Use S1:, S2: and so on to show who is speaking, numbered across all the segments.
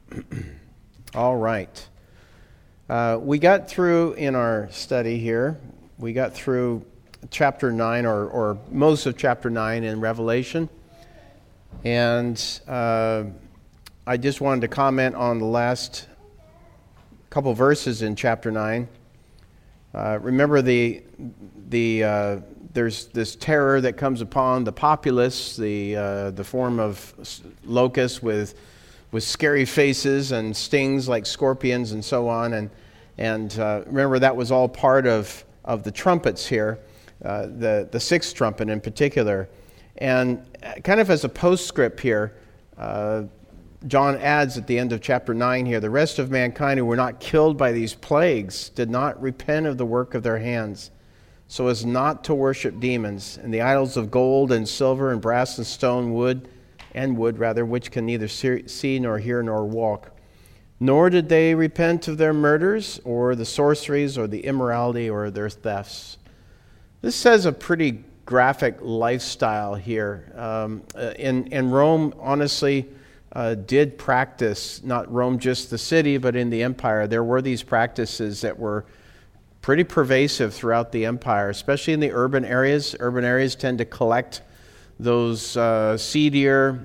S1: All right. We got through in our study here, we got through chapter 9 or most of chapter 9 in Revelation. And I just wanted to comment on the last couple verses in chapter 9. Remember there's this terror that comes upon the populace, the form of locusts with scary faces and stings like scorpions and so on. And remember that was all part of the trumpets here, the sixth trumpet in particular. And kind of as a postscript here, John adds at the end of chapter 9 here, the rest of mankind who were not killed by these plagues did not repent of the work of their hands, so as not to worship demons and the idols of gold and silver and brass and stone, wood, which can neither see nor hear nor walk. Nor did they repent of their murders or the sorceries or the immorality or their thefts. This says a pretty graphic lifestyle here. And Rome, honestly, did practice, not Rome just the city, but in the empire, there were these practices that were pretty pervasive throughout the empire, especially in the urban areas. Urban areas tend to collect those seedier,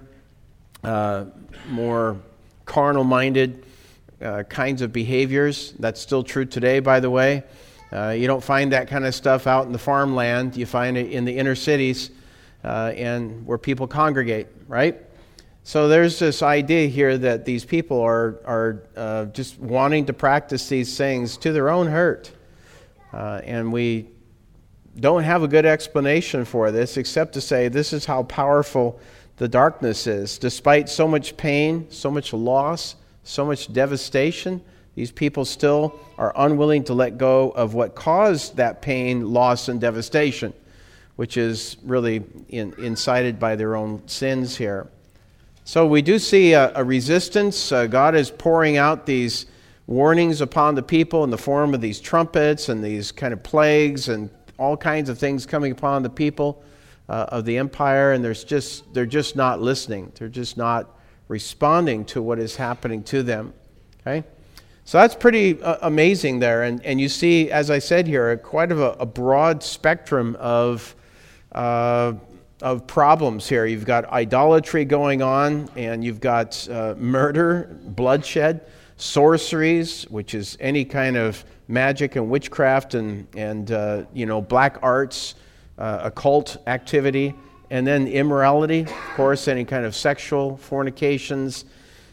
S1: more carnal-minded kinds of behaviors. That's still true today, by the way. You don't find that kind of stuff out in the farmland. You find it in the inner cities and where people congregate, right? So there's this idea here that these people are just wanting to practice these things to their own hurt. And we don't have a good explanation for this except to say this is how powerful the darkness is. Despite so much pain, so much loss, so much devastation, these people still are unwilling to let go of what caused that pain, loss, and devastation, which is really incited by their own sins here. So we do see a resistance. God is pouring out these warnings upon the people in the form of these trumpets and these kind of plagues and all kinds of things coming upon the people of the empire, and they're just not listening. They're just not responding to what is happening to them. Okay, so that's pretty amazing there, and you see, as I said here, quite a broad spectrum of problems here. You've got idolatry going on, and you've got murder, bloodshed, sorceries, which is any kind of magic and witchcraft and black arts, occult activity, and then immorality, of course, any kind of sexual fornications,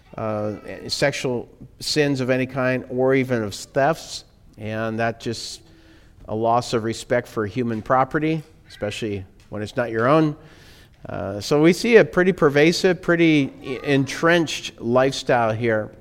S1: sexual sins of any kind, or even of thefts, and that just a loss of respect for human property, especially when it's not your own. So we see a pretty pervasive, pretty entrenched lifestyle here.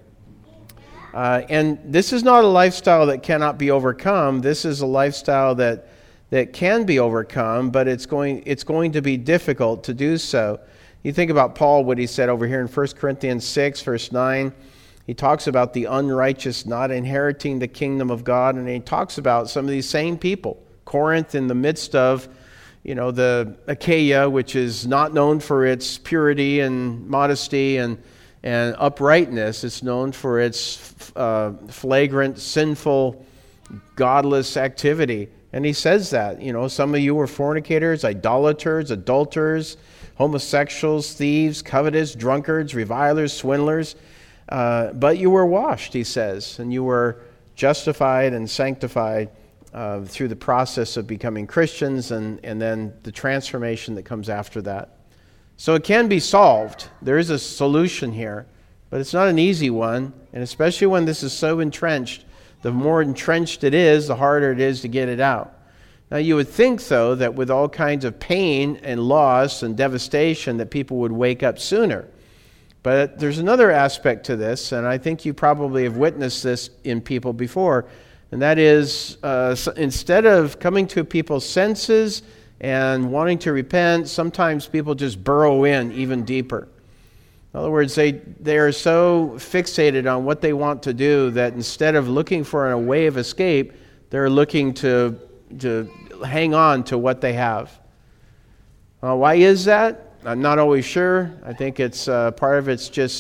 S1: And this is not a lifestyle that cannot be overcome. This is a lifestyle that can be overcome, but it's going to be difficult to do so. You think about Paul, what he said over here in 1 Corinthians 6, verse 9. He talks about the unrighteous not inheriting the kingdom of God, and he talks about some of these same people. Corinth, in the midst of the Achaia, which is not known for its purity and modesty and uprightness. It's known for its flagrant, sinful, godless activity. And he says that, some of you were fornicators, idolaters, adulterers, homosexuals, thieves, covetous, drunkards, revilers, swindlers. But you were washed, he says, and you were justified and sanctified through the process of becoming Christians and then the transformation that comes after that. So it can be solved. There is a solution here, but it's not an easy one, and especially when this is so entrenched, the more entrenched it is, the harder it is to get it out. Now you would think, though, that with all kinds of pain and loss and devastation that people would wake up sooner. But there's another aspect to this, and I think you probably have witnessed this in people before, and that is instead of coming to people's senses and wanting to repent, sometimes people just burrow in even deeper. In other words, they are so fixated on what they want to do that instead of looking for a way of escape, they're looking to hang on to what they have. Why is that? I'm not always sure. I think it's part of it's just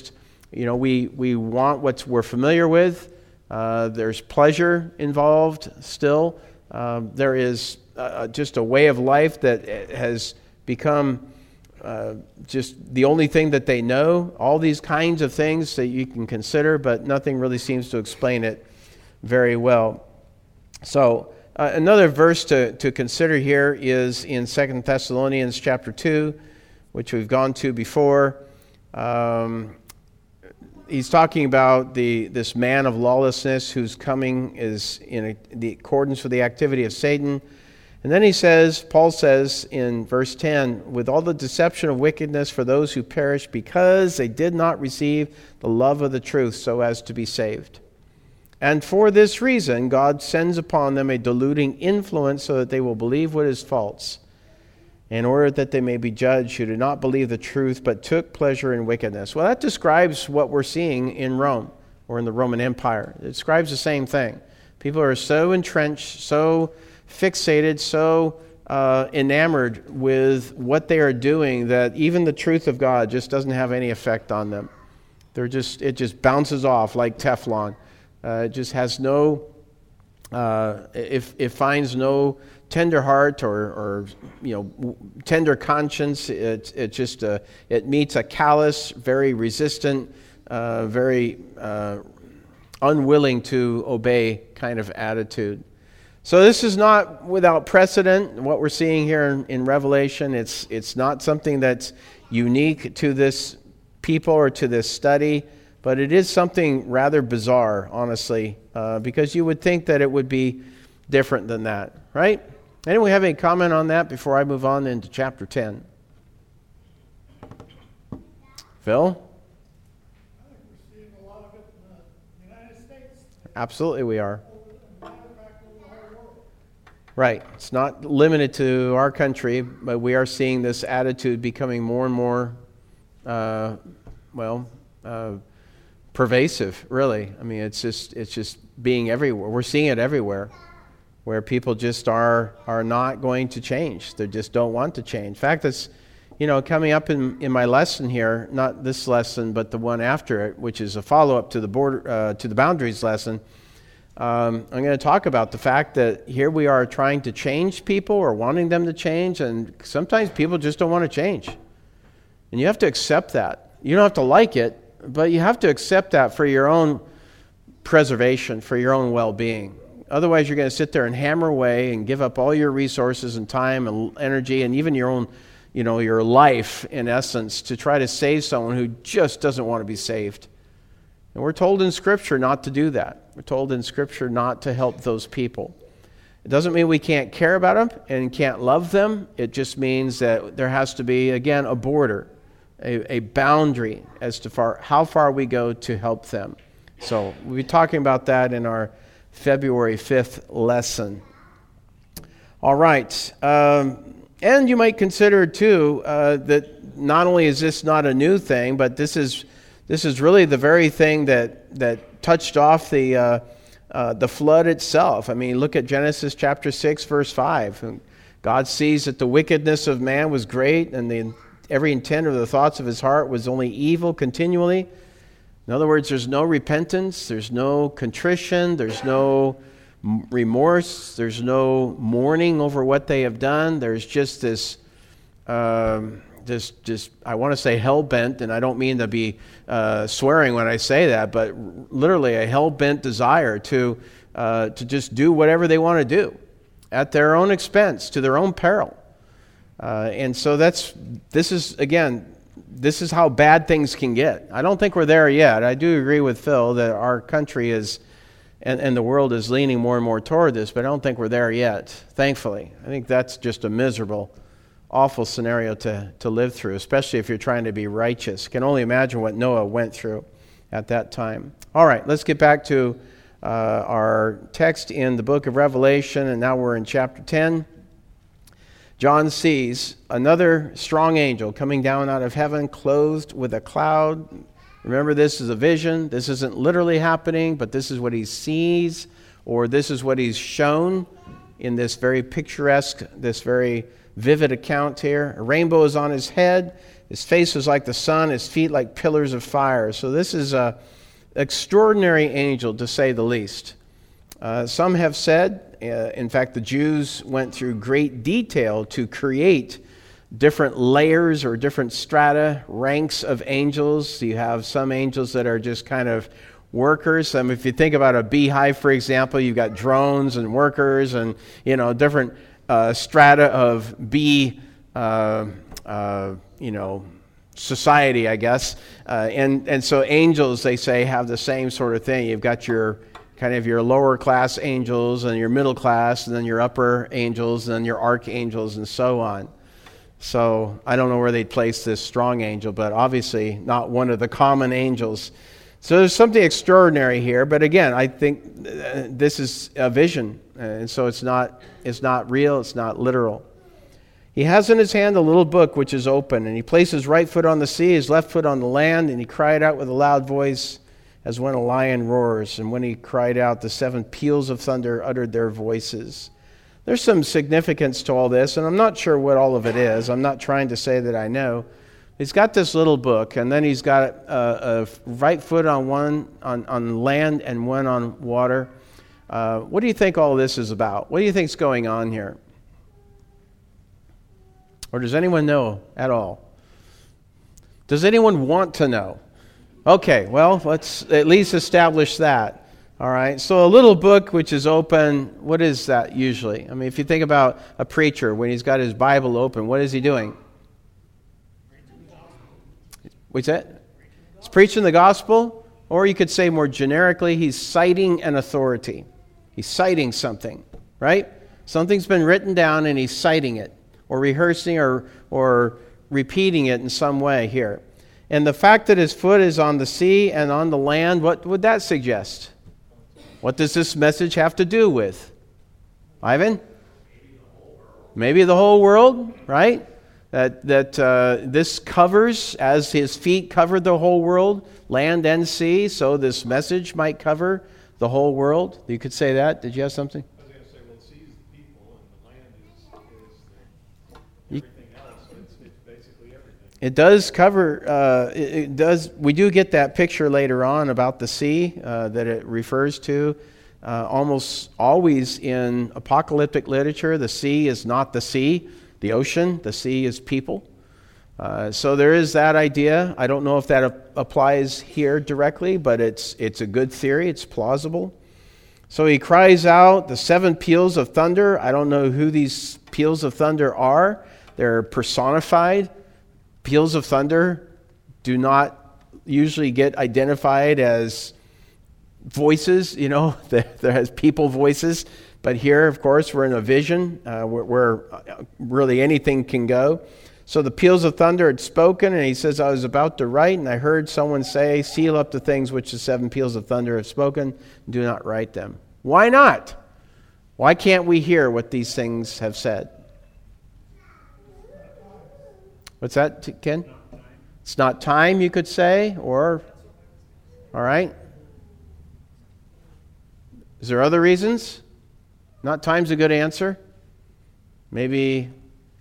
S1: We want what we're familiar with. There's pleasure involved still. There is just a way of life that has become just the only thing that they know. All these kinds of things that you can consider, but nothing really seems to explain it very well. So another verse to consider here is in 2 Thessalonians chapter 2, which we've gone to before. He's talking about this man of lawlessness whose coming is in the accordance with the activity of Satan. And then Paul says in verse 10, with all the deception of wickedness for those who perish because they did not receive the love of the truth so as to be saved. And for this reason, God sends upon them a deluding influence so that they will believe what is false, in order that they may be judged who did not believe the truth but took pleasure in wickedness. Well, that describes what we're seeing in Rome or in the Roman Empire. It describes the same thing. People are so entrenched, so fixated, so enamored with what they are doing that even the truth of God just doesn't have any effect on them. It just bounces off like Teflon. It just has it finds no tender heart or tender conscience. It meets a callous, very resistant, very unwilling to obey kind of attitude. So this is not without precedent. What we're seeing here in Revelation, it's not something that's unique to this people or to this study, but it is something rather bizarre, honestly, because you would think that it would be different than that, right? Anyone have any comment on that before I move on into chapter 10? Phil?
S2: I think we're seeing a lot of it in the United States.
S1: Absolutely we are.
S2: Over the whole world.
S1: Right. It's not limited to our country, but we are seeing this attitude becoming more and more, pervasive, really. I mean, it's just being everywhere. We're seeing it everywhere, where people just are not going to change. They just don't want to change. In fact, it's, coming up in my lesson here, not this lesson, but the one after it, which is a follow-up to the boundaries lesson. I'm going to talk about the fact that here we are trying to change people or wanting them to change, and sometimes people just don't want to change. And you have to accept that. You don't have to like it, but you have to accept that for your own preservation, for your own well-being. Otherwise, you're going to sit there and hammer away and give up all your resources and time and energy and even your own, your life, in essence, to try to save someone who just doesn't want to be saved. And we're told in Scripture not to do that. We're told in Scripture not to help those people. It doesn't mean we can't care about them and can't love them. It just means that there has to be, again, a border, a boundary as to how far we go to help them. So we'll be talking about that in our February 5th lesson. All right. And you might consider, too, that not only is this not a new thing, but this is really the very thing that touched off the flood itself. I mean, look at Genesis chapter 6, verse 5. God sees that the wickedness of man was great, and every intent of the thoughts of his heart was only evil continually. In other words, there's no repentance, there's no contrition, there's no remorse, there's no mourning over what they have done. There's just this, I want to say hell-bent, and I don't mean to be swearing when I say that, but literally a hell-bent desire to just do whatever they want to do at their own expense, to their own peril. And so this is how bad things can get. I don't think we're there yet. I do agree with Phil that our country is, and the world is leaning more and more toward this, but I don't think we're there yet, thankfully. I think that's just a miserable, awful scenario to live through, especially if you're trying to be righteous. Can only imagine what Noah went through at that time. All right, let's get back to our text in the book of Revelation, and now we're in chapter 10. John sees another strong angel coming down out of heaven, clothed with a cloud. Remember, this is a vision. This isn't literally happening, but this is what he sees, or this is what he's shown in this very picturesque, this very vivid account here. A rainbow is on his head, His face is like the sun, his feet like pillars of fire. So this is an extraordinary angel, to say the least. Some have said, in fact, the Jews went through great detail to create different layers or different strata, ranks of angels. You have some angels that are just kind of workers. If you think about a beehive, for example, you've got drones and workers and, different strata of bee, society, I guess. And so angels, they say, have the same sort of thing. You've got your lower class angels and your middle class and then your upper angels and then your archangels and so on. So I don't know where they'd place this strong angel, but obviously not one of the common angels. So there's something extraordinary here, but again, I think this is a vision, and so it's not real, it's not literal. He has in his hand a little book which is open, and he placed his right foot on the sea, his left foot on the land, and he cried out with a loud voice as when a lion roars, and when he cried out, the 7 peals of thunder uttered their voices. There's some significance to all this, and I'm not sure what all of it is. I'm not trying to say that I know. He's got this little book, and then he's got a right foot on one on land and one on water. What do you think all this is about? What do you think is going on here? Or does anyone know at all? Does anyone want to know? Okay, well, let's at least establish that. All right, so a little book which is open, what is that usually? I mean, if you think about a preacher, when he's got his Bible open, what is he doing? What's that? He's preaching the gospel, or you could say more generically, he's citing an authority. He's citing something, right? Something's been written down and he's citing it, or rehearsing or repeating it in some way here. And the fact that his foot is on the sea and on the land, what would that suggest? What does this message have to do with? Ivan? Maybe the whole world, right? That this covers, as his feet covered the whole world, land and sea, so this message might cover the whole world. You could say that. Did you have something?
S3: I was going to say, well, the sea is the people, and the land is everything else. It's basically everything.
S1: It does cover, it does. We do get that picture later on about the sea that it refers to. Almost always in apocalyptic literature, the sea is not the sea, the ocean. The sea is people. So there is that idea. I don't know if that applies here directly, but it's a good theory. It's plausible. So he cries out, the 7 peals of thunder. I don't know who these peals of thunder are. They're personified. Peals of thunder do not usually get identified as voices, there has people voices. But here, of course, we're in a vision where really anything can go. So the peals of thunder had spoken, and he says, I was about to write, and I heard someone say, seal up the things which the 7 peals of thunder have spoken, and do not write them. Why not? Why can't we hear what these things have said? What's that, Ken? It's not time, you could say, or, all right. Is there other reasons? Not time's a good answer. Maybe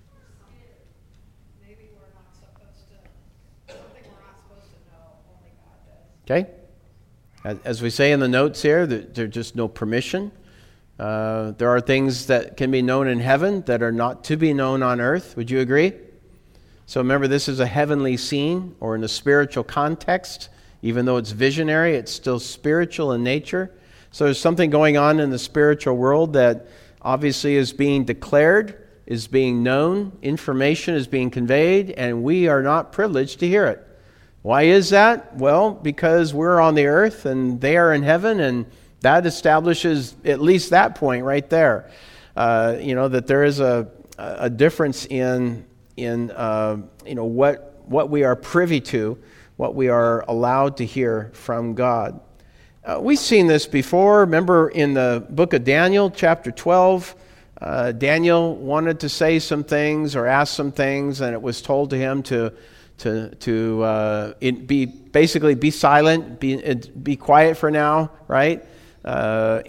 S4: we're not supposed to, something we're not supposed to know, only God does.
S1: Okay. As we say in the notes here, there's just no permission. There are things that can be known in heaven that are not to be known on earth. Would you agree? So remember, this is a heavenly scene, or in a spiritual context. Even though it's visionary, it's still spiritual in nature. So there's something going on in the spiritual world that obviously is being declared, is being known, information is being conveyed, and we are not privileged to hear it. Why is that? Well, because we're on the earth and they are in heaven, and that establishes at least that point right there. That there is a difference in what we are privy to, what we are allowed to hear from God. We've seen this before. Remember in the book of Daniel, chapter 12, Daniel wanted to say some things or ask some things, and it was told to him to be silent, be quiet for now, right?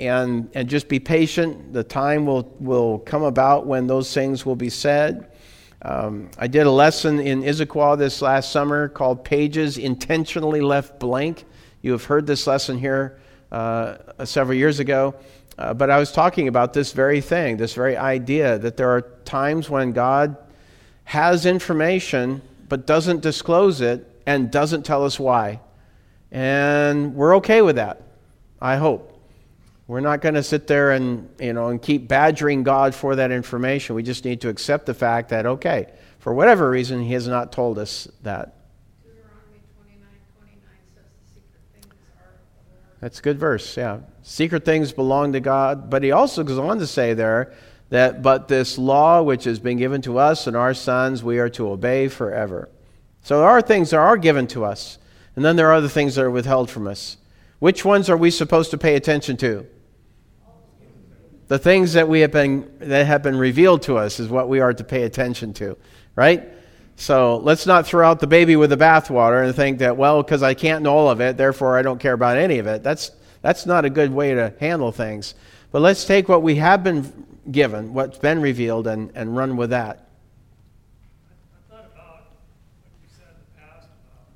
S1: And just be patient. The time will come about when those things will be said. I did a lesson in Issaquah this last summer called Pages Intentionally Left Blank. You have heard this lesson here several years ago. But I was talking about this very thing, this very idea that there are times when God has information but doesn't disclose it and doesn't tell us why. And we're okay with that, I hope. We're not going to sit there and keep badgering God for that information. We just need to accept the fact that, okay, for whatever reason, He has not told us that.
S4: Deuteronomy 29:29 says the secret things are of the Lord.
S1: That's a good verse, yeah. Secret things belong to God. But He also goes on to say there that, but this law which has been given to us and our sons, we are to obey forever. So there are things that are given to us. And then there are other things that are withheld from us. Which ones are we supposed to pay attention to? The things that have been revealed to us is what we are to pay attention to, right? So let's not throw out the baby with the bathwater and think that, well, because I can't know all of it, therefore I don't care about any of it. That's not a good way to handle things. But let's take what we have been given, what's been revealed, and run with that.
S2: I thought about what you said in the past about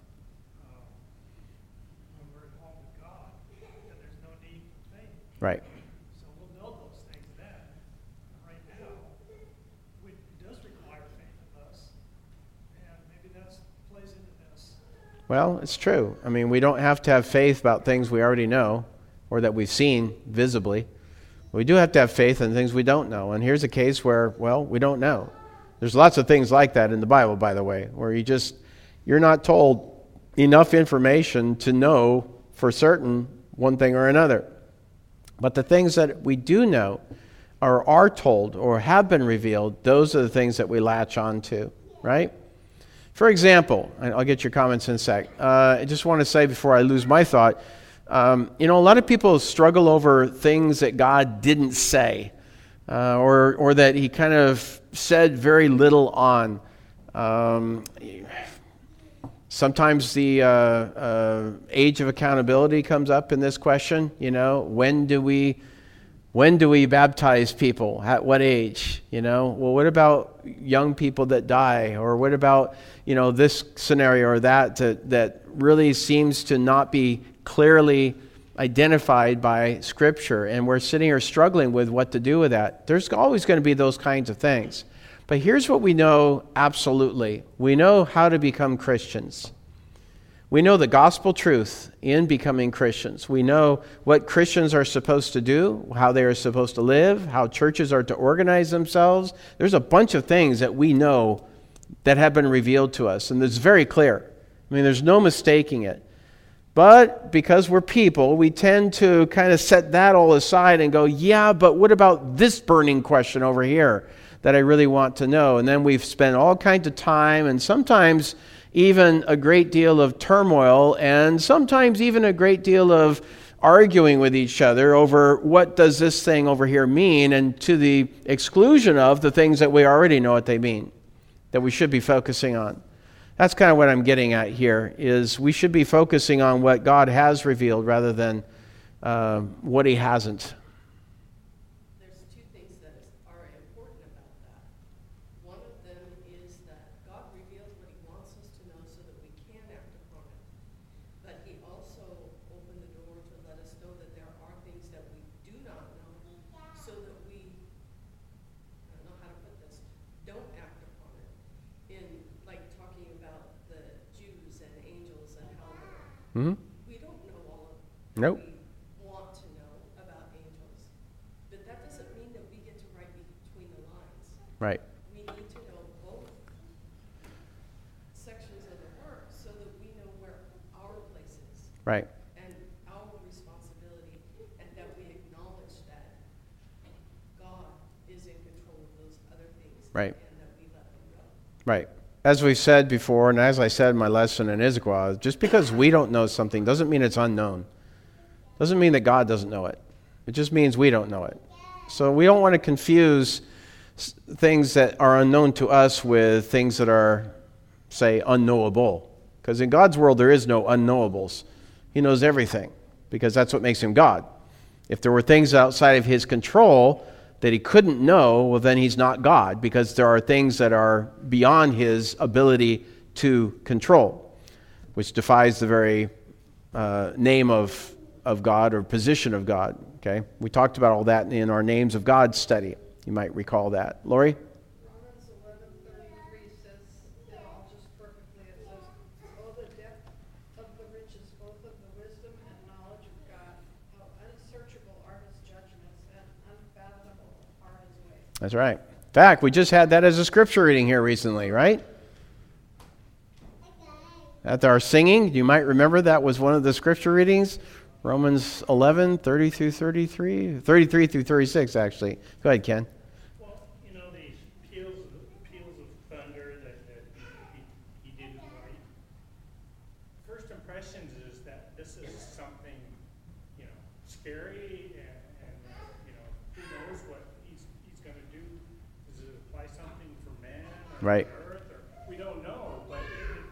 S2: when we're at home with God, that there's no need for faith.
S1: Right.
S2: So we'll know those things then. Right now, it does require faith of us, and maybe that plays into this.
S1: Well, it's true. I mean, we don't have to have faith about things we already know or that we've seen visibly. We do have to have faith in things we don't know. And here's a case where, well, we don't know. There's lots of things like that in the Bible, by the way, where you're not told enough information to know for certain one thing or another. But the things that we do know or are told or have been revealed, those are the things that we latch on to, right? For example, and I'll get your comments in a sec. I just want to say before I lose my thought, a lot of people struggle over things that God didn't say or that He kind of said very little on. Sometimes the age of accountability comes up in this question. When do we baptize people? At what age? Well, what about young people that die? Or what about, this scenario or that really seems to not be clearly identified by Scripture, and we're sitting here struggling with what to do with that. There's always going to be those kinds of things. But here's what we know absolutely. We know how to become Christians. We know the gospel truth in becoming Christians. We know what Christians are supposed to do, how they are supposed to live, how churches are to organize themselves. There's a bunch of things that we know that have been revealed to us, and it's very clear. I mean, there's no mistaking it. But because we're people, we tend to kind of set that all aside and go, yeah, but what about this burning question over here that I really want to know? And then we've spent all kinds of time and sometimes even a great deal of turmoil and sometimes even a great deal of arguing with each other over what does this thing over here mean, and to the exclusion of the things that we already know what they mean, that we should be focusing on. That's kind of what I'm getting at here, is we should be focusing on what God has revealed rather than what He hasn't.
S5: There's two things that are important about that. One of them is that God reveals what He wants us to know so that we can act upon it. But He also opened the door to let us know that there are things that we do not know so that we, I don't know how to put this, don't act upon it. In like talking about the Jews and angels and how
S1: Mm-hmm.
S5: we don't know all of
S1: Nope.
S5: we want to know about angels. But that doesn't mean that we get to write between the lines.
S1: Right.
S5: We need to know both sections of the work so that we know where our place is
S1: Right.
S5: and our responsibility, and that we acknowledge that God is in control of those other things.
S1: Right.
S5: And that we let them go.
S1: Right. As we've said before, and as I said in my lesson in Issaquah, just because we don't know something doesn't mean it's unknown. Doesn't mean that God doesn't know it. It just means we don't know it. So we don't want to confuse things that are unknown to us with things that are, say, unknowable. Because in God's world, there is no unknowables. He knows everything, because that's what makes Him God. If there were things outside of His control, that he couldn't know, well, then he's not God, because there are things that are beyond his ability to control, which defies the very name of God or position of God. Okay, we talked about all that in our Names of God study. You might recall that. Lori?
S4: Romans 11:33 says it all just perfectly. It says, "Oh, the depth of the riches, both of the wisdom and knowledge of God. How unsearchable are his judgments and unfathomable are his ways."
S1: That's right. In fact, we just had that as a scripture reading here recently, right? At our singing, you might remember that was one of the scripture readings. Romans 11:30 through 33 through 36, actually. Go ahead, Ken.
S2: Well, you know, these peals of thunder that he didn't write. First impressions is that this is something, you know, scary and you know, who knows what he's going to do. Does it apply something for man or
S1: Right.
S2: earth? Or, we don't know, but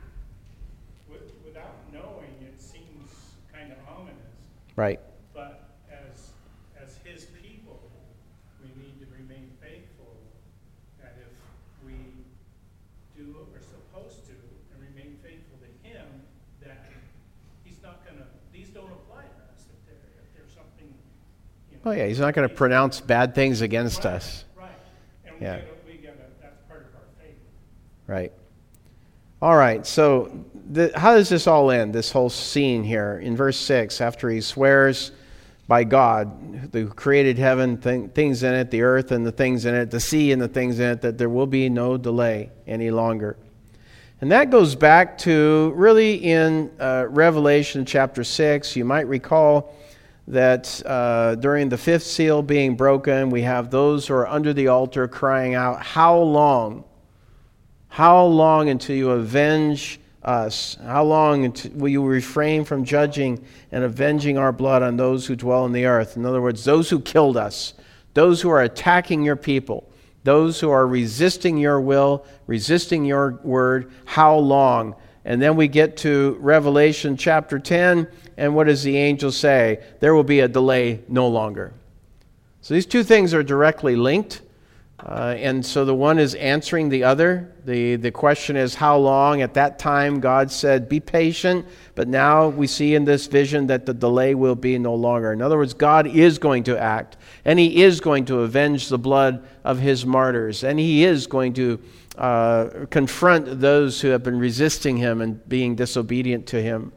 S2: without knowing, it seems kind of ominous.
S1: Right.
S2: But as his people, we need to remain faithful, that if we do what we're supposed to and remain faithful to him, that he's not going to, these don't apply to us if there's something, you know.
S1: Oh, yeah, he's not going to pronounce bad things against
S2: Right,
S1: us.
S2: Right. And
S1: Yeah.
S2: we gotta, that's part of our faith.
S1: Right. All right, so how does this all end, this whole scene here? In verse 6, after he swears by God, who created heaven, things in it, the earth and the things in it, the sea and the things in it, that there will be no delay any longer. And that goes back to really in Revelation chapter 6. You might recall that during the fifth seal being broken, we have those who are under the altar crying out, "How long? How long until you avenge us? How long will you refrain from judging and avenging our blood on those who dwell on the earth?" In other words, those who killed us, those who are attacking your people, those who are resisting your will, resisting your word. How long? And then we get to Revelation chapter 10, and what does the angel say? There will be a delay no longer. So these two things are directly linked. And so the one is answering the other. The question is how long? At that time, God said, be patient. But now we see in this vision that the delay will be no longer. In other words, God is going to act. And he is going to avenge the blood of his martyrs. And he is going to confront those who have been resisting him and being disobedient to him.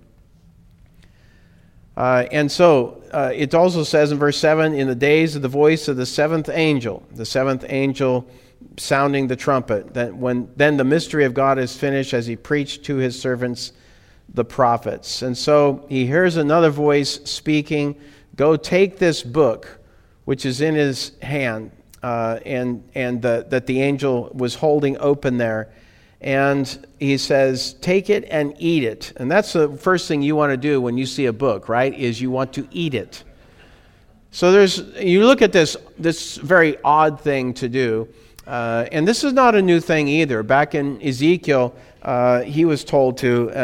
S1: And so it also says in verse 7, in the days of the voice of the seventh angel sounding the trumpet, then the mystery of God is finished as he preached to his servants, the prophets. And so he hears another voice speaking, "Go take this book," which is in his hand, that the angel was holding open there. And he says, take it and eat it. And that's the first thing you want to do when you see a book, right? Is you want to eat it. So you look at this very odd thing to do. And this is not a new thing either. Back in Ezekiel, he was told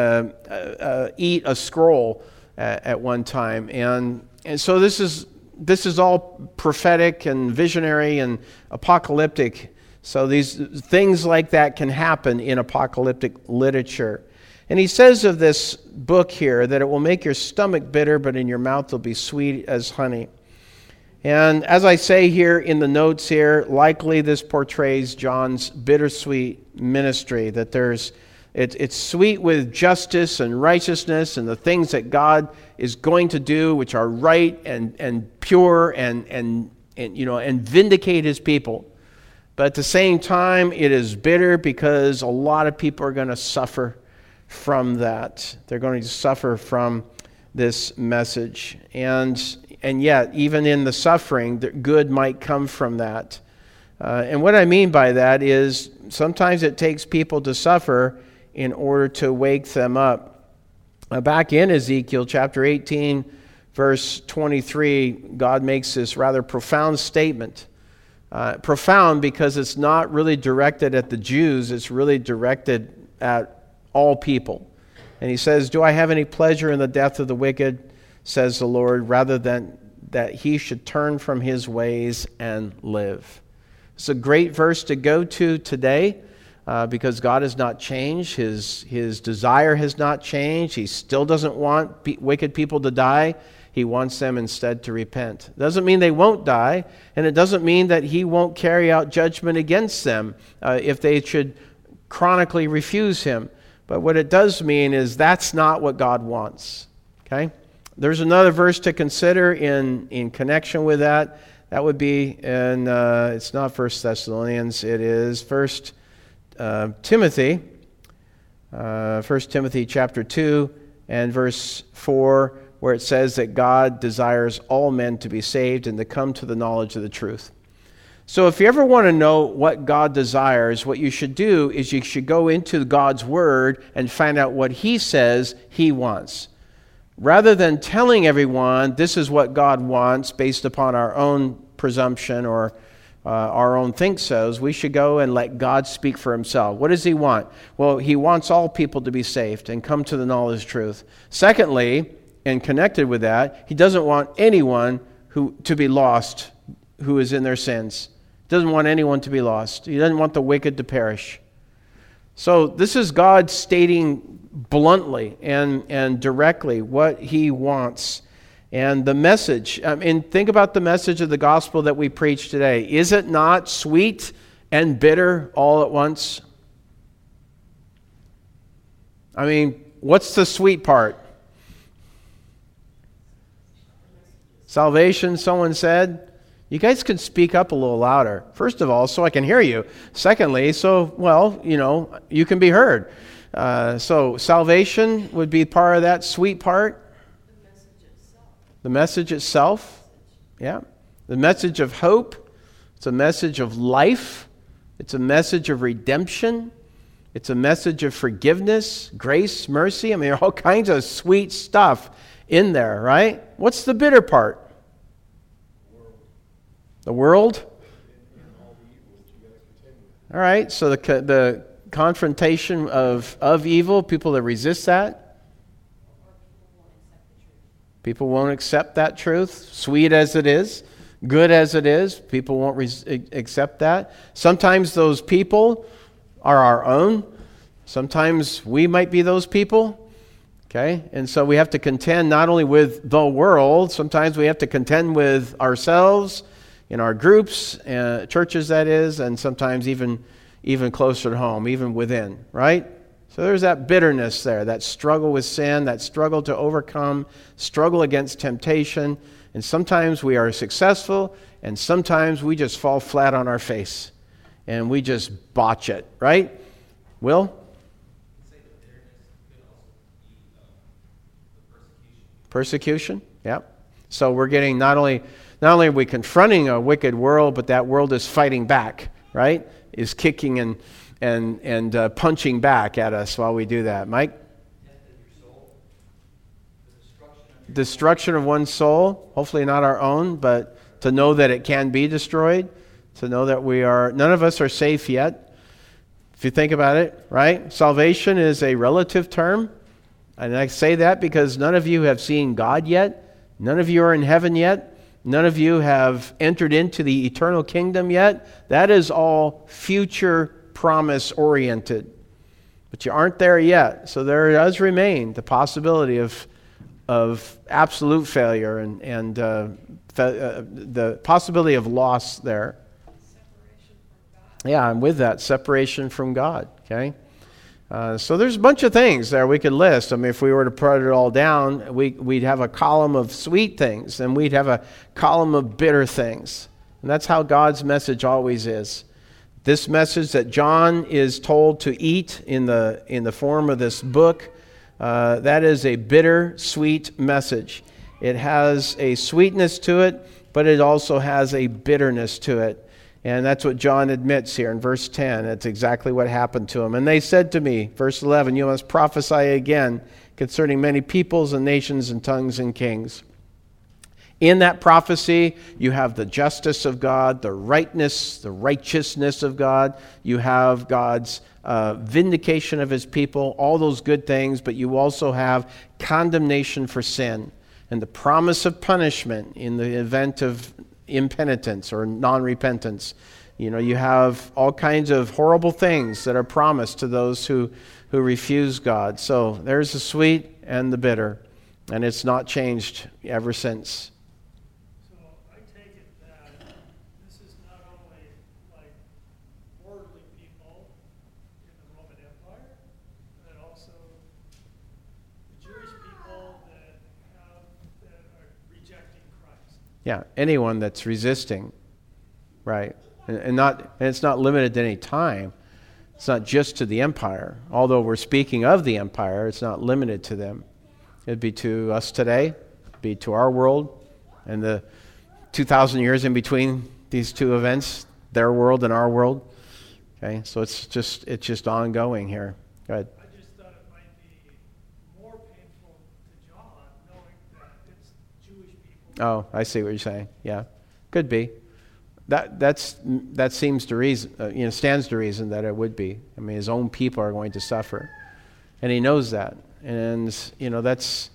S1: to eat a scroll at one time. And so this is all prophetic and visionary and apocalyptic. So these things like that can happen in apocalyptic literature. And he says of this book here that it will make your stomach bitter, but in your mouth it'll be sweet as honey. And as I say here in the notes here, likely this portrays John's bittersweet ministry, that it's sweet with justice and righteousness and the things that God is going to do, which are right and pure and vindicate his people. But at the same time, it is bitter because a lot of people are going to suffer from that. They're going to suffer from this message. And yet, even in the suffering, good might come from that. And what I mean by that is sometimes it takes people to suffer in order to wake them up. Back in Ezekiel chapter 18, verse 23, God makes this rather profound statement. Profound because it's not really directed at the Jews, it's really directed at all people. And he says, "Do I have any pleasure in the death of the wicked, says the Lord, rather than that he should turn from his ways and live. It's a great verse to go to today because God has not changed. His desire has not changed. He still doesn't want wicked people to die. He wants them instead to repent. It doesn't mean they won't die, and it doesn't mean that he won't carry out judgment against them if they should chronically refuse him. But what it does mean is that's not what God wants. Okay? There's another verse to consider in connection with that. That would be in, it's not 1 Thessalonians, it is 1 Timothy. 1 Timothy chapter 2 and verse 4, where it says that God desires all men to be saved and to come to the knowledge of the truth. So if you ever want to know what God desires, what you should do is you should go into God's Word and find out what He says He wants. Rather than telling everyone this is what God wants based upon our own presumption or our own think-sos, we should go and let God speak for Himself. What does He want? Well, He wants all people to be saved and come to the knowledge of truth. Secondly, and connected with that, He doesn't want anyone to be lost who is in their sins. He doesn't want anyone to be lost. He doesn't want the wicked to perish. So this is God stating bluntly and directly what He wants. And the message, think about the message of the gospel that we preach today. Is it not sweet and bitter all at once? I mean, what's the sweet part? Salvation, someone said. You guys can speak up a little louder. First of all, so I can hear you. Secondly, you can be heard. So salvation would be part of that sweet part. The message itself. Yeah. The message of hope. It's a message of life. It's a message of redemption. It's a message of forgiveness, grace, mercy. I mean, all kinds of sweet stuff in there, right? What's the bitter part? The world? All right, so the confrontation of evil, people that resist that. People won't accept that truth, sweet as it is, good as it is. People won't accept that. Sometimes those people are our own. Sometimes we might be those people. Okay, and so we have to contend not only with the world, sometimes we have to contend with ourselves in our groups, churches that is, and sometimes even closer to home, even within, right? So there's that bitterness there, that struggle with sin, that struggle to overcome, struggle against temptation, and sometimes we are successful, and sometimes we just fall flat on our face, and we just botch it, right? Will? Persecution, yeah. So we're getting not only are we confronting a wicked world, but that world is fighting back, right? Is kicking and punching back at us while we do that. Mike? Destruction of one's soul, hopefully not our own, but to know that it can be destroyed, to know that none of us are safe yet. If you think about it, right? Salvation is a relative term. And I say that because none of you have seen God yet. None of you are in heaven yet. None of you have entered into the eternal kingdom yet. That is all future promise oriented. But you aren't there yet. So there does remain the possibility of absolute failure and the possibility of loss there.
S4: Separation from God.
S1: Yeah, I'm with that. Separation from God. Okay? So there's a bunch of things there we could list. I mean, if we were to put it all down, we'd have a column of sweet things, and we'd have a column of bitter things. And that's how God's message always is. This message that John is told to eat in the form of this book, that is a bitter, sweet message. It has a sweetness to it, but it also has a bitterness to it. And that's what John admits here in verse 10. That's exactly what happened to him. And they said to me, verse 11, you must prophesy again concerning many peoples and nations and tongues and kings. In that prophecy, you have the justice of God, the righteousness of God. You have God's vindication of His people, all those good things, but you also have condemnation for sin. and the promise of punishment in the event of impenitence or non-repentance. You have all kinds of horrible things that are promised to those who refuse God. So there's the sweet and the bitter, and it's not changed ever since.
S2: So I take it that this is not only like worldly people in the Roman Empire, but also the Jewish people that are rejecting Christ.
S1: Yeah, anyone that's resisting, right? And it's not limited to any time. It's not just to the empire. Although we're speaking of the empire, it's not limited to them. It'd be to us today, it'd be to our world, and the 2,000 years in between these two events, their world and our world. Okay, so it's just ongoing here. Go ahead.
S2: I just thought it might be more painful to John knowing that it's Jewish people.
S1: Oh, I see what you're saying. Yeah, could be. That seems to reason, stands to reason that it would be. I mean, his own people are going to suffer, and he knows that. And that's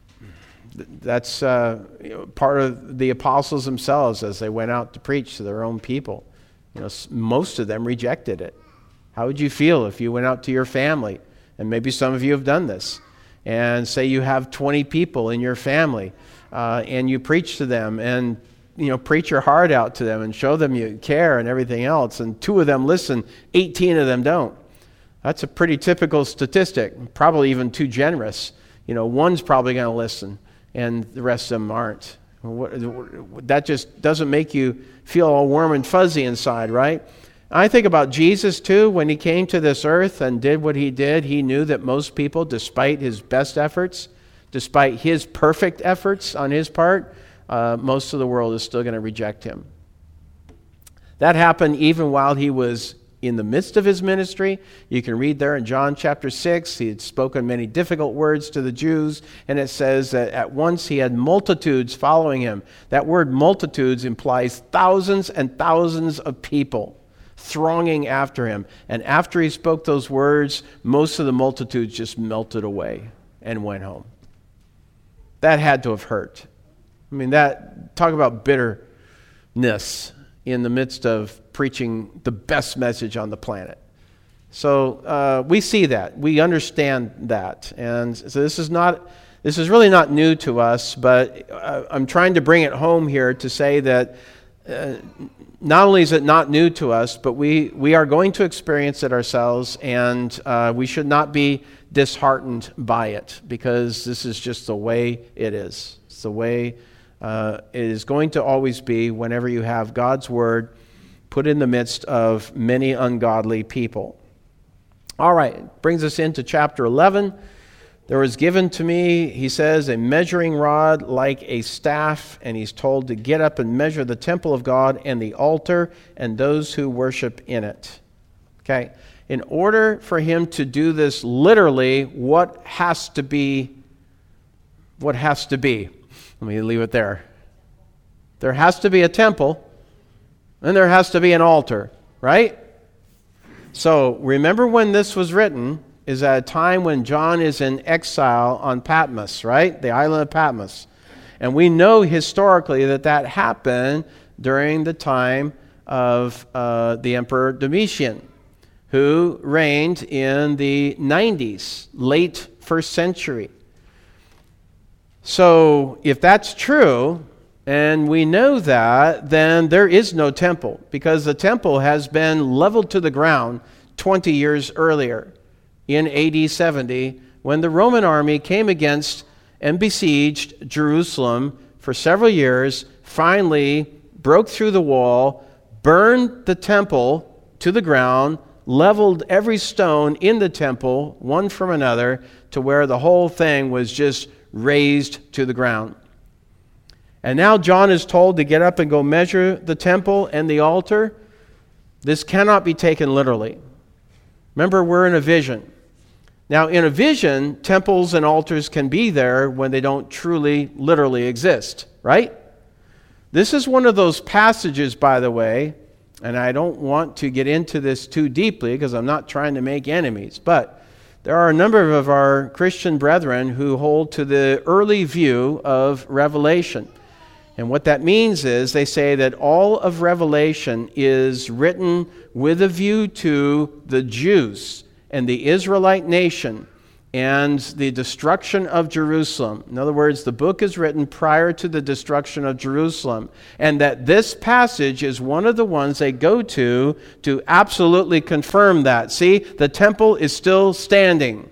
S1: part of the apostles themselves as they went out to preach to their own people. Most of them rejected it. How would you feel if you went out to your family, and maybe some of you have done this, and say you have 20 people in your family, and you preach to them and preach your heart out to them and show them you care and everything else, and 2 of them listen, 18 of them don't. That's a pretty typical statistic, probably even too generous. One's probably going to listen, and the rest of them aren't. That just doesn't make you feel all warm and fuzzy inside, right? I think about Jesus, too. When he came to this earth and did what he did, he knew that most people, despite his best efforts, despite his perfect efforts on his part, most of the world is still going to reject him. That happened even while he was in the midst of his ministry. You can read there in John chapter 6, he had spoken many difficult words to the Jews, and it says that at once he had multitudes following him. That word multitudes implies thousands and thousands of people thronging after him. And after he spoke those words, most of the multitudes just melted away and went home. That had to have hurt. I mean, talk about bitterness in the midst of preaching the best message on the planet. So we see that. We understand that. And so this is really not new to us, but I'm trying to bring it home here to say that not only is it not new to us, but we are going to experience it ourselves, and we should not be disheartened by it, because this is just the way it is. It's the way it is going to always be whenever you have God's Word put in the midst of many ungodly people. All right, brings us into chapter 11. There was given to me, he says, a measuring rod like a staff, and he's told to get up and measure the temple of God and the altar and those who worship in it. Okay, in order for him to do this literally, what has to be? Let me leave it there. There has to be a temple, and there has to be an altar, right? So remember when this was written is at a time when John is in exile on Patmos, right? The island of Patmos. And we know historically that happened during the time of the Emperor Domitian, who reigned in the 90s, late 1st century. So if that's true, and we know that, then there is no temple, because the temple has been leveled to the ground 20 years earlier in AD 70, when the Roman army came against and besieged Jerusalem for several years, finally broke through the wall, burned the temple to the ground, leveled every stone in the temple, one from another, to where the whole thing was just razed to the ground. And now John is told to get up and go measure the temple and the altar. This cannot be taken literally. Remember, we're in a vision. Now, in a vision, temples and altars can be there when they don't truly, literally exist, right? This is one of those passages, by the way, and I don't want to get into this too deeply because I'm not trying to make enemies, but There are a number of our Christian brethren who hold to the early view of Revelation. And what that means is they say that all of Revelation is written with a view to the Jews and the Israelite nation and the destruction of Jerusalem. In other words, the book is written prior to the destruction of Jerusalem. And that this passage is one of the ones they go to absolutely confirm that. See, the temple is still standing.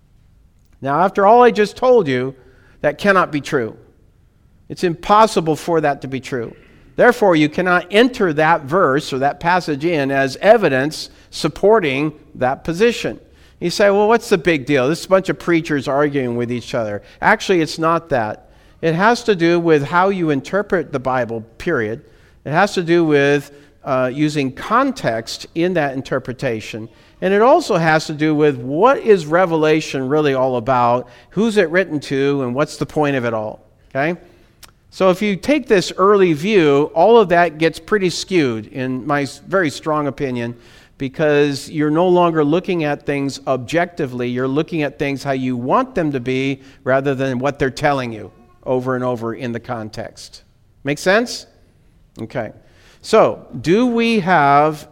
S1: Now, after all I just told you, that cannot be true. It's impossible for that to be true. Therefore, you cannot enter that verse or that passage in as evidence supporting that position. You say, well, what's the big deal? This is a bunch of preachers arguing with each other. Actually, it's not that. It has to do with how you interpret the Bible, period. It has to do with using context in that interpretation. And it also has to do with what is Revelation really all about, who's it written to, and what's the point of it all. Okay? So if you take this early view, all of that gets pretty skewed, in my very strong opinion, because you're no longer looking at things objectively. You're looking at things how you want them to be rather than what they're telling you over and over in the context. Make sense? Okay. So, do we have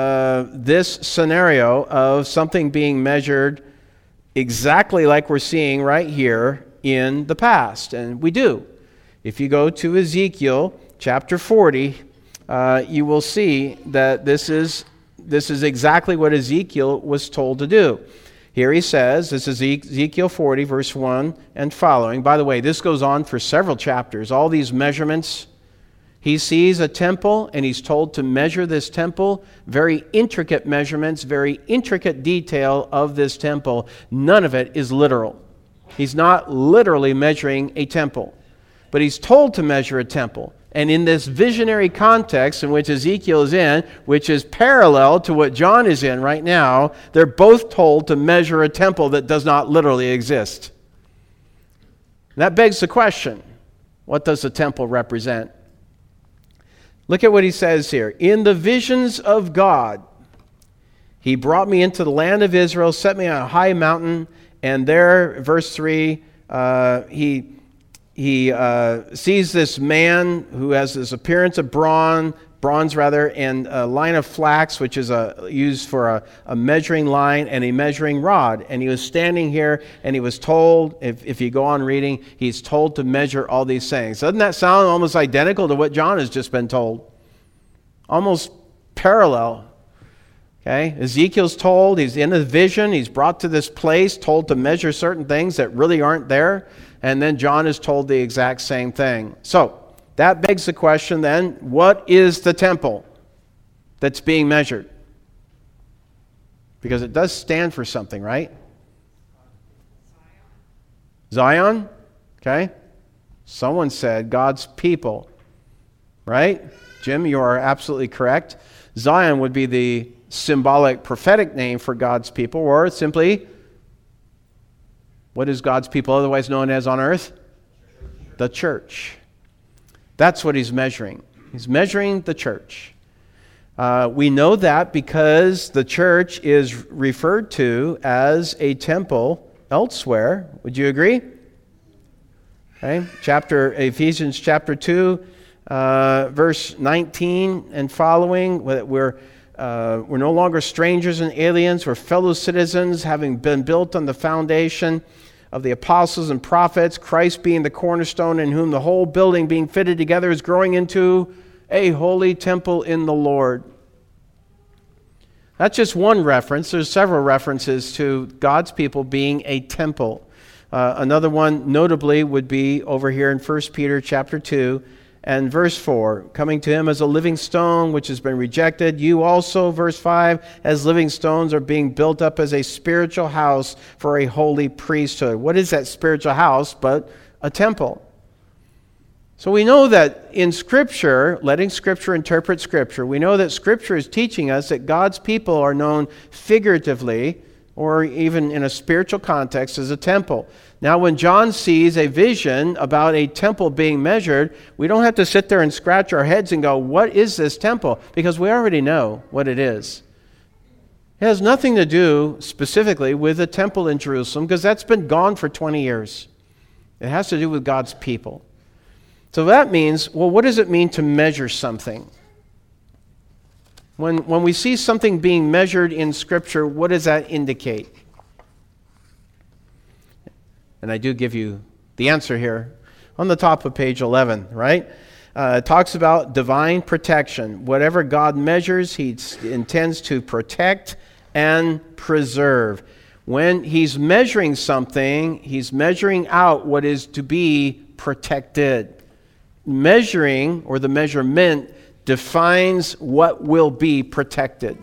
S1: this scenario of something being measured exactly like we're seeing right here in the past? And we do. If you go to Ezekiel chapter 40, you will see that this is exactly what Ezekiel was told to do. Here he says, this is Ezekiel 40, verse 1 and following. By the way, this goes on for several chapters. All these measurements. He sees a temple, and he's told to measure this temple. Very intricate measurements, very intricate detail of this temple. None of it is literal. He's not literally measuring a temple. But he's told to measure a temple. And in this visionary context in which Ezekiel is in, which is parallel to what John is in right now, they're both told to measure a temple that does not literally exist. And that begs the question, what does the temple represent? Look at what he says here. In the visions of God, he brought me into the land of Israel, set me on a high mountain, and there, verse 3, he sees this man who has this appearance of bronze, and a line of flax, which is used for a measuring line and a measuring rod. And he was standing here, and he was told, if you go on reading, he's told to measure all these things. Doesn't that sound almost identical to what John has just been told? Almost parallel. Okay? Ezekiel's told, he's in a vision, he's brought to this place, told to measure certain things that really aren't there. And then John is told the exact same thing. So, that begs the question then, what is the temple that's being measured? Because it does stand for something, right? Zion? Okay. Someone said God's people. Right? Jim, you are absolutely correct. Zion would be the symbolic prophetic name for God's people, or simply, what is God's people otherwise known as on earth? The church. That's what he's measuring. He's measuring the church. We know that because the church is referred to as a temple elsewhere. Would you agree? Okay. Ephesians chapter 2, verse 19 and following. We're no longer strangers and aliens. We're fellow citizens, having been built on the foundation of the apostles and prophets, Christ being the cornerstone, in whom the whole building being fitted together is growing into a holy temple in the Lord. That's just one reference. There's several references to God's people being a temple. Another one notably would be over here in 1 Peter chapter 2 and verse 4, coming to him as a living stone which has been rejected. You also, verse 5, as living stones are being built up as a spiritual house for a holy priesthood. What is that spiritual house but a temple? So we know that in Scripture, letting Scripture interpret Scripture, we know that Scripture is teaching us that God's people are known figuratively or even in a spiritual context as a temple. Now, when John sees a vision about a temple being measured, we don't have to sit there and scratch our heads and go, what is this temple? Because we already know what it is. It has nothing to do specifically with the temple in Jerusalem, because that's been gone for 20 years. It has to do with God's people. So that means, well, what does it mean to measure something? When we see something being measured in Scripture, what does that indicate? And I do give you the answer here on the top of page 11, right? It talks about divine protection. Whatever God measures, He intends to protect and preserve. When He's measuring something, He's measuring out what is to be protected. Measuring, or the measurement, defines what will be protected.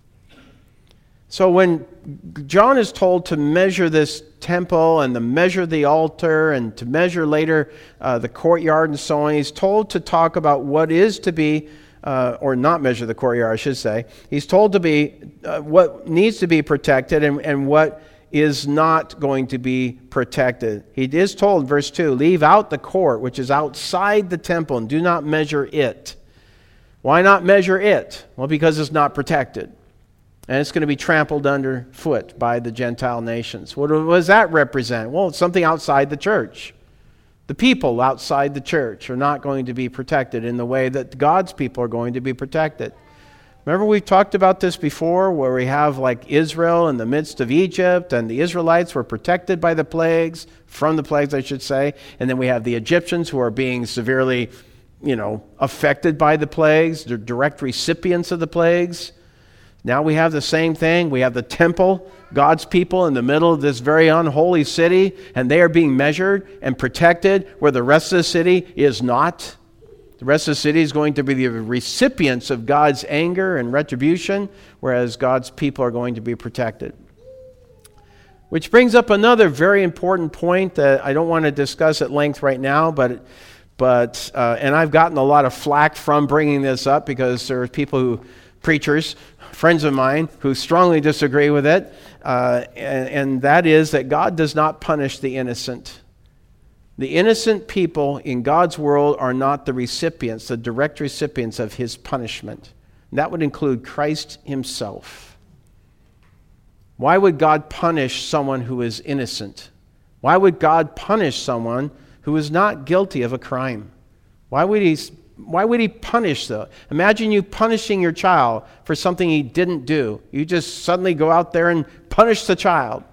S1: So when John is told to measure this temple and to measure the altar and to measure later the courtyard and so on, he's told to talk about what is to be, or not measure the courtyard, I should say. He's told to be what needs to be protected and what is not going to be protected. He is told, verse 2, leave out the court, which is outside the temple, and do not measure it. Why not measure it? Well, because it's not protected. And it's going to be trampled underfoot by the Gentile nations. What does that represent? Well, it's something outside the church. The people outside the church are not going to be protected in the way that God's people are going to be protected. Remember, we've talked about this before, where we have like Israel in the midst of Egypt, and the Israelites were protected by the plagues, from the plagues, I should say. And then we have the Egyptians who are being severely, affected by the plagues. They're direct recipients of the plagues. Now we have the same thing. We have the temple, God's people in the middle of this very unholy city, and they are being measured and protected where the rest of the city is not. The rest of the city is going to be the recipients of God's anger and retribution, whereas God's people are going to be protected. Which brings up another very important point that I don't want to discuss at length right now, but and I've gotten a lot of flack from bringing this up because there are people preachers, friends of mine, who strongly disagree with it, and that is that God does not punish the innocent. The innocent people in God's world are not the recipients, the direct recipients of His punishment. And that would include Christ Himself. Why would God punish someone who is innocent? Why would God punish someone who is not guilty of a crime? Why would He punish them? Imagine you punishing your child for something he didn't do. You just suddenly go out there and punish the child.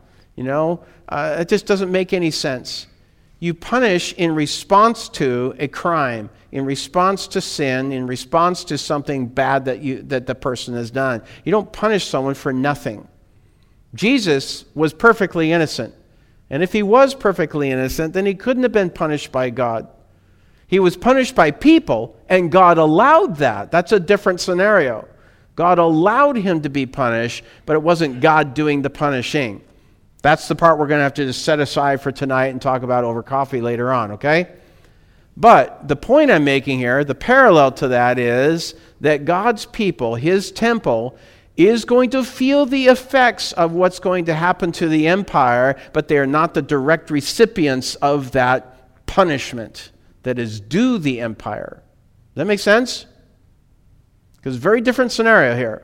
S1: It just doesn't make any sense. You punish in response to a crime, in response to sin, in response to something bad that the person has done. You don't punish someone for nothing. Jesus was perfectly innocent. And if He was perfectly innocent, then He couldn't have been punished by God. He was punished by people, and God allowed that. That's a different scenario. God allowed Him to be punished, but it wasn't God doing the punishing. That's the part we're going to have to just set aside for tonight and talk about over coffee later on, okay? But the point I'm making here, the parallel to that is that God's people, His temple, is going to feel the effects of what's going to happen to the empire, but they are not the direct recipients of that punishment that is due the empire. Does that make sense? Because very different scenario here.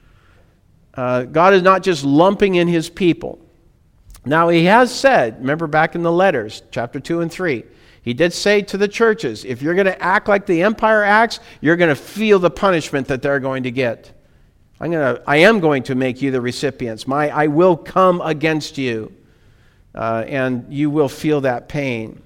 S1: God is not just lumping in His people. Now He has said, remember back in the letters, chapter 2 and 3, He did say to the churches, if you're going to act like the empire acts, you're going to feel the punishment that they're going to get. I am going to make you the recipients. I will come against you, and you will feel that pain.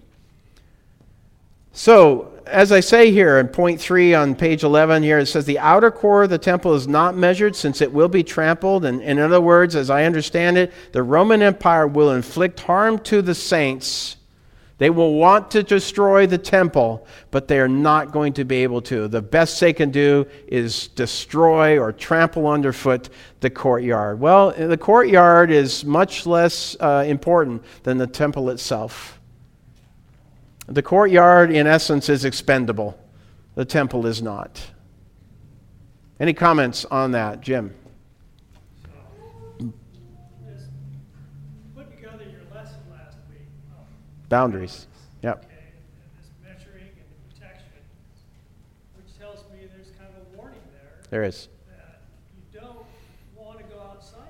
S1: So, as I say here in point 3 on page 11 here, it says the outer core of the temple is not measured since it will be trampled. And in other words, as I understand it, the Roman Empire will inflict harm to the saints. They will want to destroy the temple, but they are not going to be able to. The best they can do is destroy or trample underfoot the courtyard. Well, the courtyard is much less important than the temple itself. The courtyard, in essence, is expendable. The temple is not. Any comments on that, Jim?
S2: Just put together your lesson last week.
S1: Boundaries. Yep.
S2: Okay, and this measuring and protection, which tells me there's kind of a warning there
S1: There is.
S2: that you don't want to go outside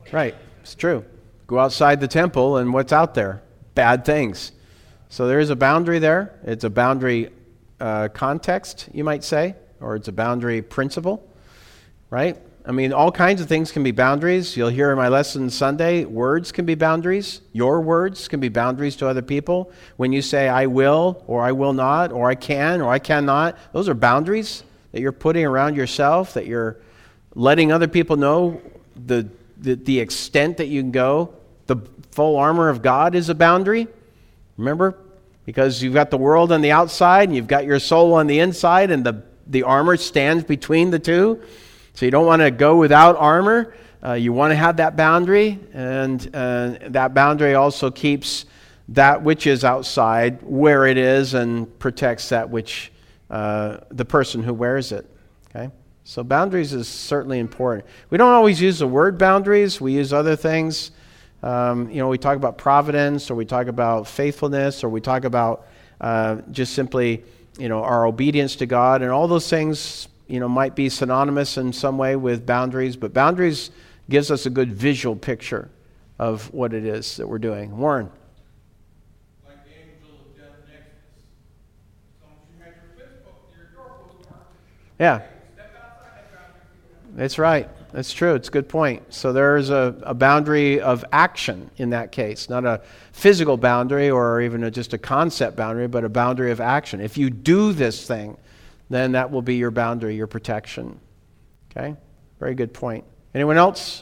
S1: Right. It's true. Go outside the temple and what's out there? Bad things. So there is a boundary there. It's a boundary context, you might say, or it's a boundary principle, right? I mean, all kinds of things can be boundaries. You'll hear in my lesson Sunday, words can be boundaries. Your words can be boundaries to other people. When you say, I will, or I will not, or I can, or I cannot, those are boundaries that you're putting around yourself, that you're letting other people know the extent that you can go. The full armor of God is a boundary. Remember? Because you've got the world on the outside, and you've got your soul on the inside, and the armor stands between the two. So you don't want to go without armor. You want to have that boundary, and that boundary also keeps that which is outside where it is and protects that which the person who wears it. Okay? So boundaries is certainly important. We don't always use the word boundaries. We use other things. We talk about providence, or we talk about faithfulness, or we talk about just simply, our obedience to God, and all those things might be synonymous in some way with boundaries, but boundaries gives us a good visual picture of what it is that we're doing. Warren?
S6: Like the angel of death in Exodus. As long as you have your fist poke, your doorpost mark.
S1: Yeah.
S6: Step outside that boundary.
S1: That's right. That's true. It's a good point. So there's a boundary of action in that case, not a physical boundary or even just a concept boundary, but a boundary of action. If you do this thing, then that will be your boundary, your protection. Okay? Very good point. Anyone else?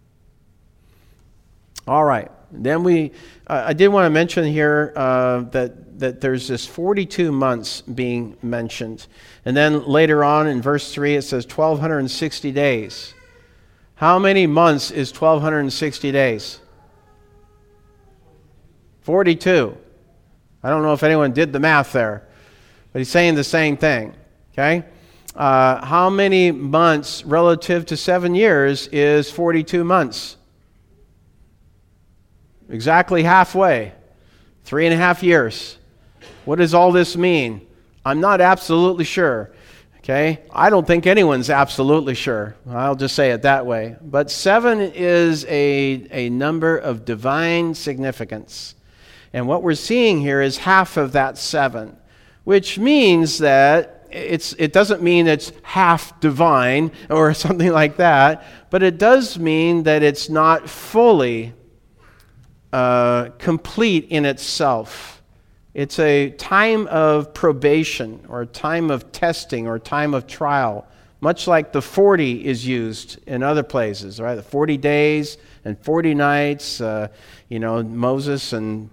S1: All right. Then I did want to mention here that there's this 42 months being mentioned. And then later on in verse 3 it says 1,260 days. How many months is 1,260 days? 42. I don't know if anyone did the math there, but he's saying the same thing. Okay? How many months relative to 7 years is 42 months? Exactly halfway. 3.5 years. What does all this mean? I'm not absolutely sure. Okay? I don't think anyone's absolutely sure. I'll just say it that way. But 7 is a number of divine significance. And what we're seeing here is half of that 7, which means that it doesn't mean it's half divine or something like that, but it does mean that it's not fully complete in itself. It's a time of probation or a time of testing or a time of trial, much like the 40 is used in other places, right? The 40 days and 40 nights, Moses and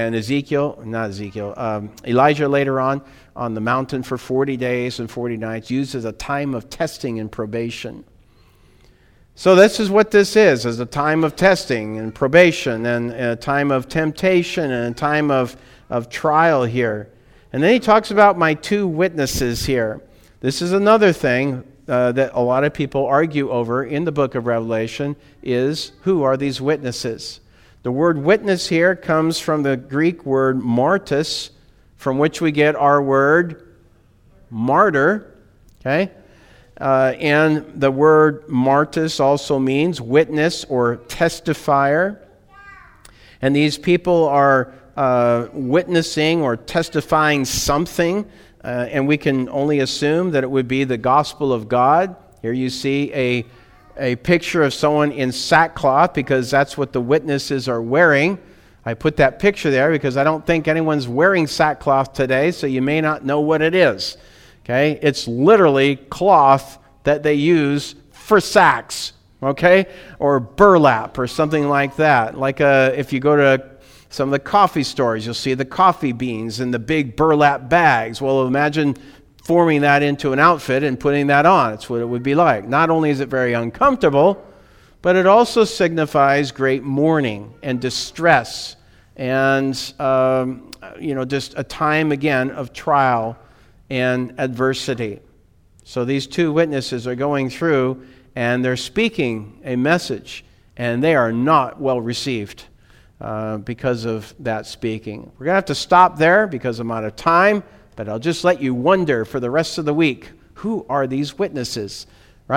S1: Elijah later on the mountain for 40 days and 40 nights, used as a time of testing and probation. So this is what this is a time of testing and probation, and a time of temptation and a time of trial here. And then he talks about my 2 witnesses here. This is another thing that a lot of people argue over in the book of Revelation, is who are these witnesses? The word witness here comes from the Greek word martus, from which we get our word martyr. Okay? And the word martus also means witness or testifier. And these people are witnessing or testifying something, and we can only assume that it would be the gospel of God. Here you see a picture of someone in sackcloth, because that's what the witnesses are wearing. I put that picture there because I don't think anyone's wearing sackcloth today, so you may not know what it is. Okay? It's literally cloth that they use for sacks, okay? Or burlap or something like that. Like if you go to some of the coffee stores, you'll see the coffee beans in the big burlap bags. Well, imagine forming that into an outfit and putting that on. It's what it would be like. Not only is it very uncomfortable, but it also signifies great mourning and distress and, just a time, again, of trial and adversity. So these 2 witnesses are going through and they're speaking a message, and they are not well received because of that speaking. We're going to have to stop there because I'm out of time, but I'll just let you wonder for the rest of the week, who are these witnesses, right?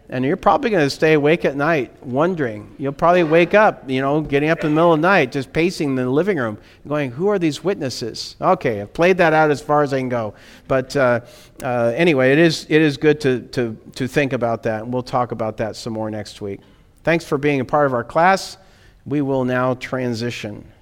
S1: And you're probably going to stay awake at night wondering. You'll probably wake up, getting up in the middle of the night, just pacing the living room, going, who are these witnesses? Okay, I've played that out as far as I can go. But anyway, it is good to think about that, and we'll talk about that some more next week. Thanks for being a part of our class. We will now transition.